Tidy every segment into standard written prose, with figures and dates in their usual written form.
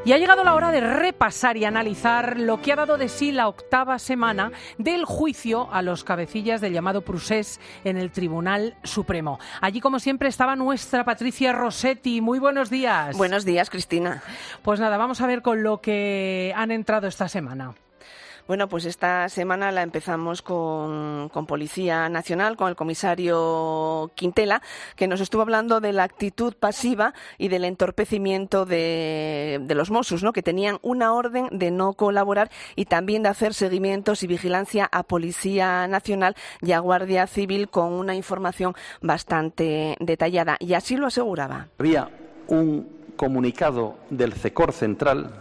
Y ha llegado la hora de repasar y analizar lo que ha dado de sí la 8ª semana del juicio a los cabecillas del llamado Procés en el Tribunal Supremo. Allí, como siempre, estaba nuestra Patricia Rossetti. Muy buenos días. Buenos días, Cristina. Pues nada, vamos a ver con lo que han entrado esta semana. Bueno, pues esta semana la empezamos con Policía Nacional, con el comisario Quintela, que nos estuvo hablando de la actitud pasiva y del entorpecimiento de los Mossos, ¿no?, que tenían una orden de no colaborar y también de hacer seguimientos y vigilancia a Policía Nacional y a Guardia Civil con una información bastante detallada. Y así lo aseguraba. Había un comunicado del CECOR Central,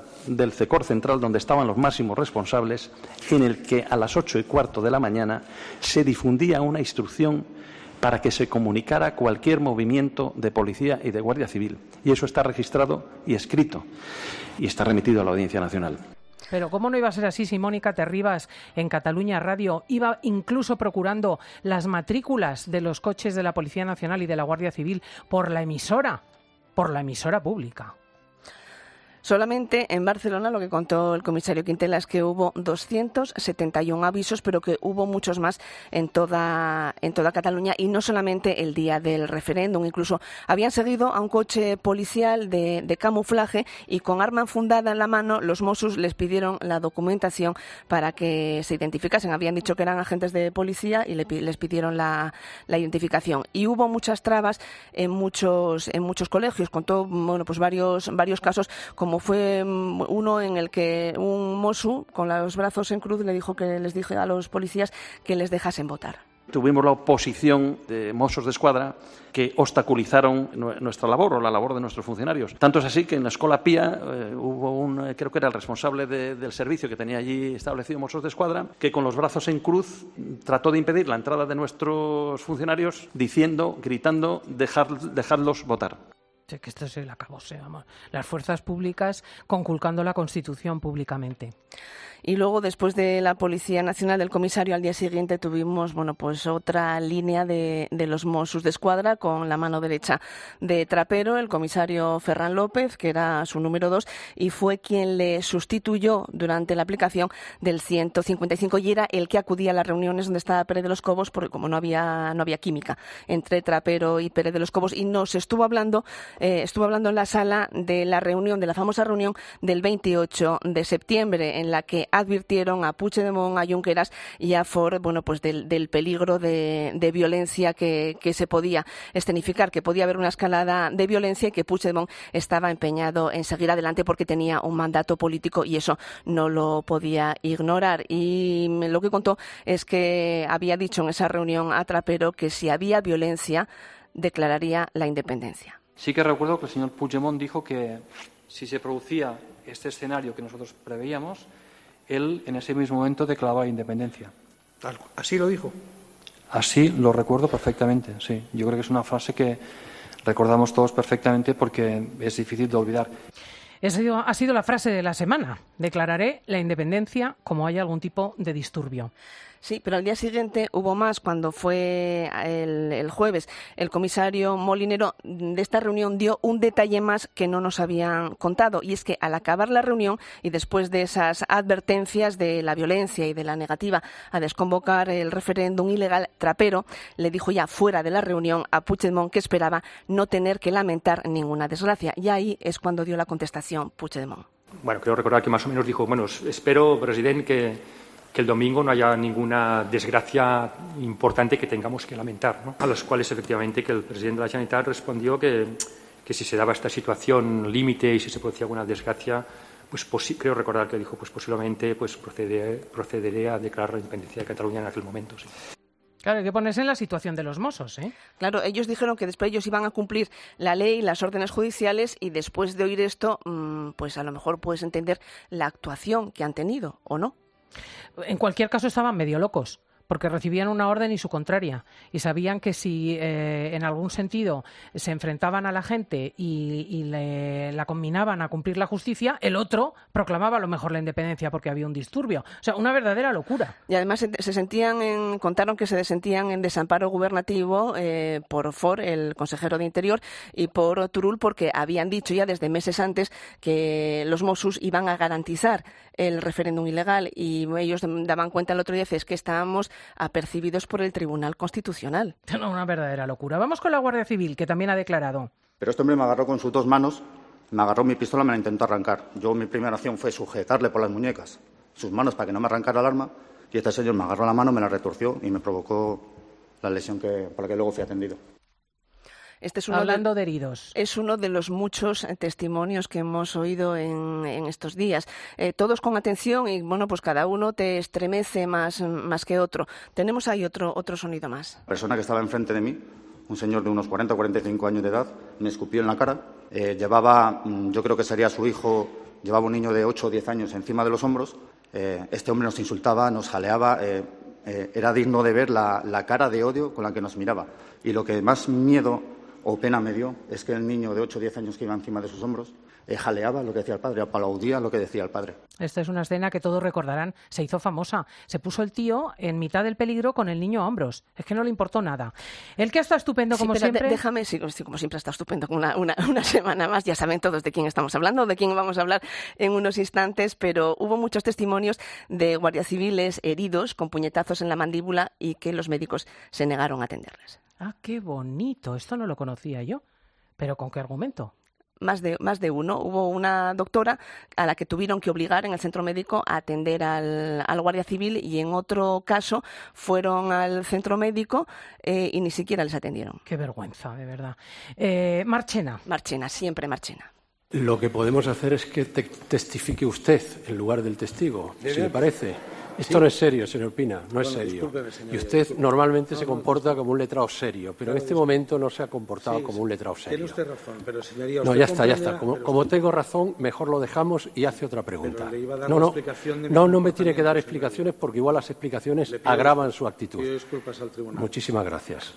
donde estaban los máximos responsables, en el que a las 8:15 de la mañana se difundía una instrucción para que se comunicara cualquier movimiento de policía y de Guardia Civil. Y eso está registrado y escrito, y está remitido a la Audiencia Nacional. Pero ¿cómo no iba a ser así si Mónica Terribas en Cataluña Radio iba incluso procurando las matrículas de los coches de la Policía Nacional y de la Guardia Civil por la emisora pública? Solamente en Barcelona, lo que contó el comisario Quintela es que hubo 271 avisos, pero que hubo muchos más en toda Cataluña, y no solamente el día del referéndum. Incluso habían seguido a un coche policial de camuflaje y con arma enfundada en la mano los Mossos les pidieron la documentación para que se identificasen. Habían dicho que eran agentes de policía y les pidieron la identificación. Y hubo muchas trabas en muchos colegios. Contó pues varios casos, como fue uno en el que un Mosu con los brazos en cruz les dije a los policías que les dejasen votar. Tuvimos la oposición de Mossos de Escuadra que obstaculizaron nuestra labor o la labor de nuestros funcionarios. Tanto es así que en la Escola Pía hubo creo que era el responsable del servicio que tenía allí establecido Mossos de Escuadra, que con los brazos en cruz trató de impedir la entrada de nuestros funcionarios gritando, dejadlos votar. Que esto es el acabose, vamos. Las fuerzas públicas conculcando la Constitución públicamente. Y luego, después de la Policía Nacional del comisario, al día siguiente tuvimos pues otra línea de los Mossos de Escuadra con la mano derecha de Trapero, el comisario Ferran López, que era su número 2, y fue quien le sustituyó durante la aplicación del 155, y era el que acudía a las reuniones donde estaba Pérez de los Cobos, porque como no había química entre Trapero y Pérez de los Cobos, y nos estuvo hablando en la sala de la reunión, de la famosa reunión del 28 de septiembre, en la que advirtieron a Puigdemont, a Junqueras y a Ford, pues del peligro de violencia que se podía escenificar, que podía haber una escalada de violencia y que Puigdemont estaba empeñado en seguir adelante porque tenía un mandato político y eso no lo podía ignorar. Y lo que contó es que había dicho en esa reunión a Trapero que si había violencia declararía la independencia. Sí que recuerdo que el señor Puigdemont dijo que si se producía este escenario que nosotros preveíamos, él en ese mismo momento declaraba la independencia. ¿Así lo dijo? Así lo recuerdo perfectamente, sí. Yo creo que es una frase que recordamos todos perfectamente porque es difícil de olvidar. Ha sido la frase de la semana. Declararé la independencia como haya algún tipo de disturbio. Sí, pero al día siguiente hubo más. Cuando fue el jueves, el comisario Molinero de esta reunión dio un detalle más que no nos habían contado, y es que al acabar la reunión y después de esas advertencias de la violencia y de la negativa a desconvocar el referéndum ilegal, Trapero le dijo ya fuera de la reunión a Puigdemont que esperaba no tener que lamentar ninguna desgracia, y ahí es cuando dio la contestación Puigdemont. Bueno, creo recordar que más o menos dijo, espero, presidente, que el domingo no haya ninguna desgracia importante que tengamos que lamentar, ¿no? A las cuales, efectivamente, que el presidente de la Generalitat respondió que si se daba esta situación límite y si se producía alguna desgracia, creo recordar que dijo, posiblemente procederé a declarar la independencia de Cataluña en aquel momento. Sí. Claro, hay que ponerse en la situación de los Mossos, ¿eh? Claro, ellos dijeron que después ellos iban a cumplir la ley, las órdenes judiciales, y después de oír esto, pues a lo mejor puedes entender la actuación que han tenido, ¿o no? En cualquier caso estaban medio locos, porque recibían una orden y su contraria, y sabían que si en algún sentido se enfrentaban a la gente y la conminaban a cumplir la justicia, el otro proclamaba a lo mejor la independencia porque había un disturbio. O sea, una verdadera locura. Y además contaron que se sentían en desamparo gubernativo por Ford, el consejero de Interior, y por Turull, porque habían dicho ya desde meses antes que los Mossos iban a garantizar el referéndum ilegal, y ellos daban cuenta el otro día, es que estábamos apercibidos por el Tribunal Constitucional. Una verdadera locura. Vamos con la Guardia Civil, que también ha declarado. Pero este hombre me agarró con sus 2 manos, me agarró mi pistola y me la intentó arrancar. Mi primera acción fue sujetarle por las muñecas sus manos para que no me arrancara el arma, y este señor me agarró la mano, me la retorció y me provocó la lesión por la que luego fui atendido. Hablando de heridos. Es uno de los muchos testimonios que hemos oído en estos días. Todos con atención y, pues cada uno te estremece más que otro. Tenemos ahí otro sonido más. La persona que estaba enfrente de mí, un señor de unos 40 o 45 años de edad, me escupió en la cara. Llevaba, yo creo que sería su hijo, llevaba un niño de 8 o 10 años encima de los hombros. Este hombre nos insultaba, nos jaleaba. Era digno de ver la cara de odio con la que nos miraba. Y lo que más miedo o pena me dio es que el niño de 8 o 10 años que iba encima de sus hombros jaleaba lo que decía el padre, aplaudía lo que decía el padre. Esta es una escena que todos recordarán, se hizo famosa. Se puso el tío en mitad del peligro con el niño a hombros. Es que no le importó nada. El que está estupendo como siempre... Déjame, como siempre está estupendo, una semana más. Ya saben todos de quién estamos hablando, de quién vamos a hablar en unos instantes, pero hubo muchos testimonios de guardias civiles heridos con puñetazos en la mandíbula y que los médicos se negaron a atenderles. Ah, qué bonito. Esto no lo conocía yo. ¿Pero con qué argumento? Más de uno. Hubo una doctora a la que tuvieron que obligar en el centro médico a atender al guardia civil, y en otro caso fueron al centro médico y ni siquiera les atendieron. Qué vergüenza, de verdad. Marchena. Marchena, siempre Marchena. Lo que podemos hacer es que testifique usted en lugar del testigo, si le parece. Esto no es serio, señor Pina, no es serio. Y usted normalmente se comporta como un letrado serio, pero en este momento no se ha comportado como un letrado serio. Tiene usted razón, pero señoría... No, ya está. Como tengo razón, mejor lo dejamos y hace otra pregunta. No me tiene que dar explicaciones, porque igual las explicaciones agravan su actitud. Pido disculpas al tribunal. Muchísimas gracias.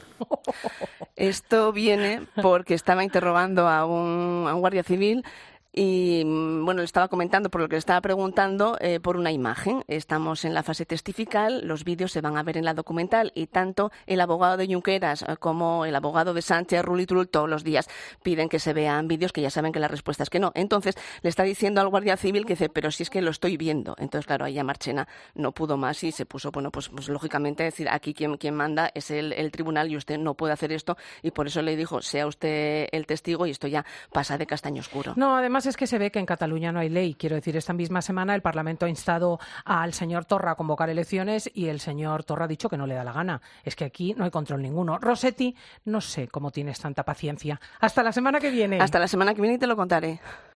Esto viene porque estaba interrogando a un guardia civil. Y le estaba comentando, por lo que le estaba preguntando, por una imagen. Estamos en la fase testifical, los vídeos se van a ver en la documental, y tanto el abogado de Junqueras como el abogado de Sánchez, Rull y Turull, todos los días piden que se vean vídeos, que ya saben que la respuesta es que no. Entonces le está diciendo al guardia civil que dice, pero si es que lo estoy viendo. Entonces, claro, ahí ya Marchena no pudo más y se puso, pues lógicamente decir, aquí quien manda es el tribunal y usted no puede hacer esto, y por eso le dijo, sea usted el testigo, y esto ya pasa de castaño oscuro. No, además es que se ve que en Cataluña no hay ley. Quiero decir, esta misma semana el Parlamento ha instado al señor Torra a convocar elecciones y el señor Torra ha dicho que no le da la gana. Es que aquí no hay control ninguno. Rossetti, no sé cómo tienes tanta paciencia. Hasta la semana que viene. Hasta la semana que viene y te lo contaré.